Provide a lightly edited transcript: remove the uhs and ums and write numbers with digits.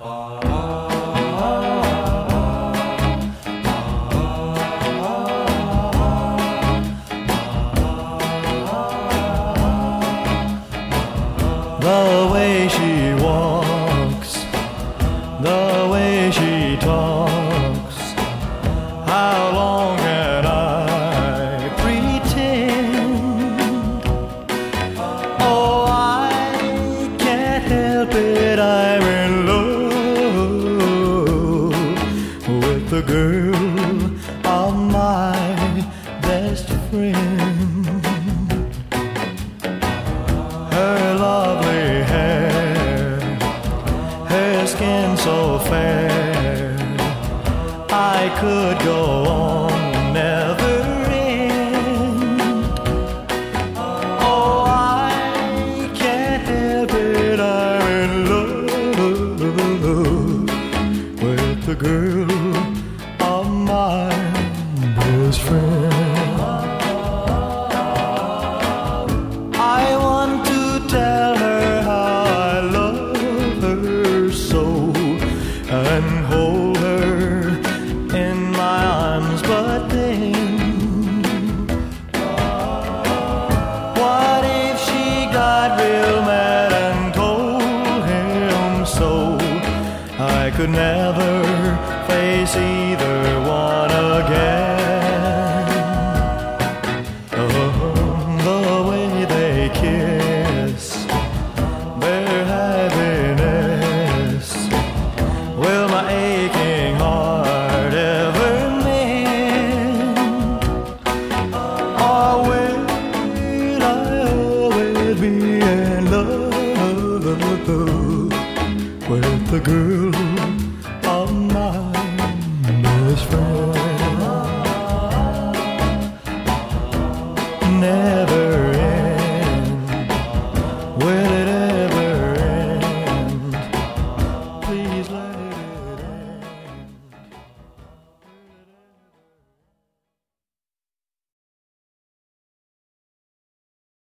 The way she walks, the way she talks, how long can I pretend? Oh, I can't help it, I'm in love with the girl of my best friend. Her lovely hair, her skin so fair, I could go on, never end. Oh, I can't help it, I'm in love with the girl of my best friend. I want to tell her how I love her so, and hold her in my arms, but then what if she got real mad and told him so? I could never face either one again. The way they kiss, their happiness, will my aching heart ever mend? Or will I always be in love with the girl